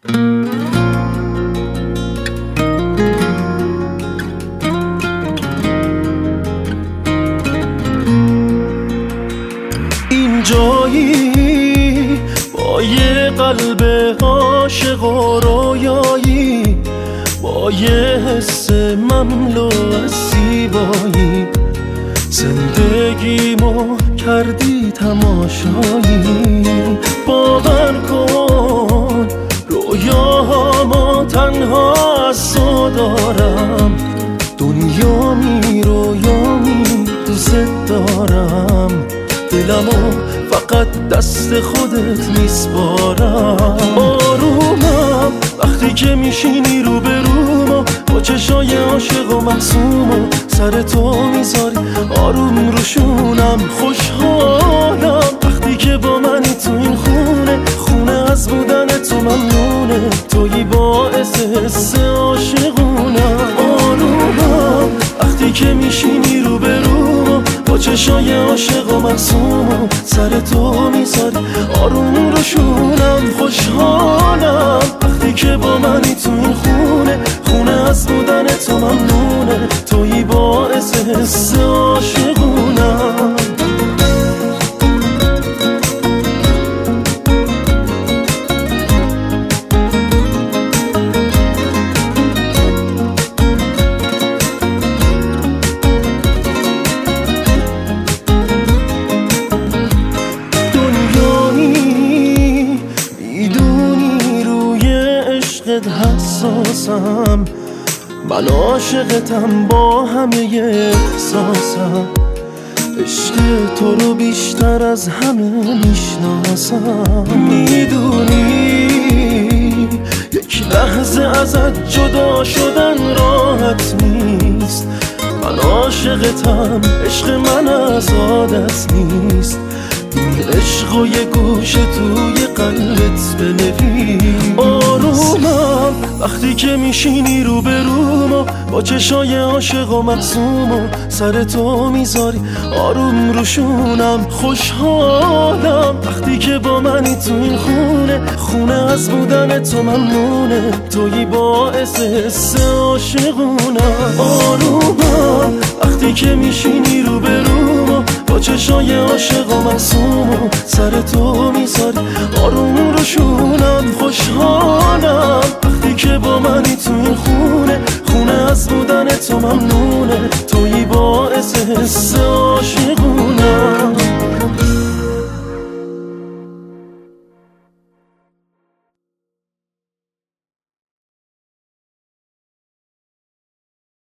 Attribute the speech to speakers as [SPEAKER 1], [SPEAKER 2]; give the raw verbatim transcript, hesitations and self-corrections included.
[SPEAKER 1] این جایی با یه قلب عاشق و رویایی، با یه حس مملو از زیبایی، زندگیمو کردی تماشایی. باور کن رویاهامو تنها از تو دارم، دنیا می رویامی دوست دارم، دلمو فقط دست خودت میسپارم. آرومم وقتی که میشینی رو به رومو، با چشای عاشق و معصومو سر تو میذاری آروم روشونم. خوشحالم وقتی که با منی تو این خونه، خونه از بودن تو ممنونه، تویی باعث حس عاشقونم. آرومم وقتی که میشینی رو به رومو، با چشای عاشق و معصومو سر تو میذاری آروم روشونم. خوشحالم وقتی که با منی تو این خونه، خونه از بودن تو ممنونه، تویی باعث حس عاشقونم. حساسم، من عاشقتم با همه احساسم، عشق تو رو بیشتر از همه میشناسم. میدونی یک لحظه ازت جدا شدن راحت نیست، من عاشقتم، عشق من از عادت نیست، این عشق و یه گوشه توی قلبت بنویس. آرومم وقتی که میشینی رو به رومو، با چشای عاشق و معصومو سر تو میذاری آروم روشونم. خوشحالم وقتی که با منی تو این خونه، خونه از بودن تو ممنونه، تویی باعث حس عاشقونم. آرومم وقتی که میشینی رو به رومو، با چشای عاشق و معصومو سر تو میذاری آروم روشونم. خوشحالم وقتی که با منی تو این خونه، خونه از بودن تو ممنونه، تویی باعث حس عاشقونم.